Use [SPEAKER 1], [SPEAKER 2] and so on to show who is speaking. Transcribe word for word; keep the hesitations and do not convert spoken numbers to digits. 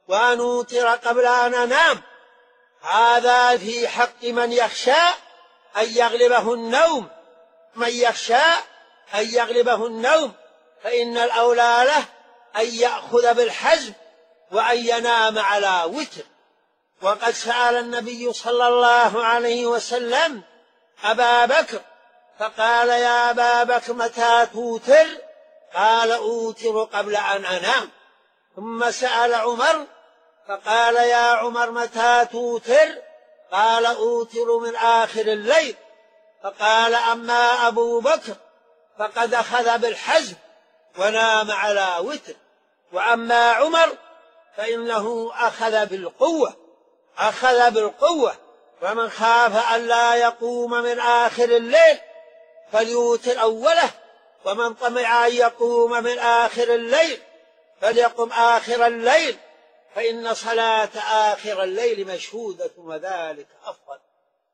[SPEAKER 1] وأن أوتر قبل أن أنام. هذا في حق من يخشى أن يغلبه النوم، من يخشى أن يغلبه النوم، فإن الأولى له أن يأخذ بالحزم وأن ينام على وتر. وقد سأل النبي صلى الله عليه وسلم أبا بكر فقال: يا أبا بكر متى توتر؟ قال: أوتر قبل أن أنام. ثم سأل عمر فقال: يا عمر متى توتر؟ قال: أوتر من آخر الليل. فقال: أما أبو بكر فقد أخذ بالحزم ونام على وتر، وأما عمر فإنه أخذ بالقوة أخذ بالقوة ومن خاف أن لا يقوم من آخر الليل فليوتر أوله، ومن طمع أن يقوم من آخر الليل فليقم آخر الليل، فإن صلاة آخر الليل مشهودة وذلك أفضل.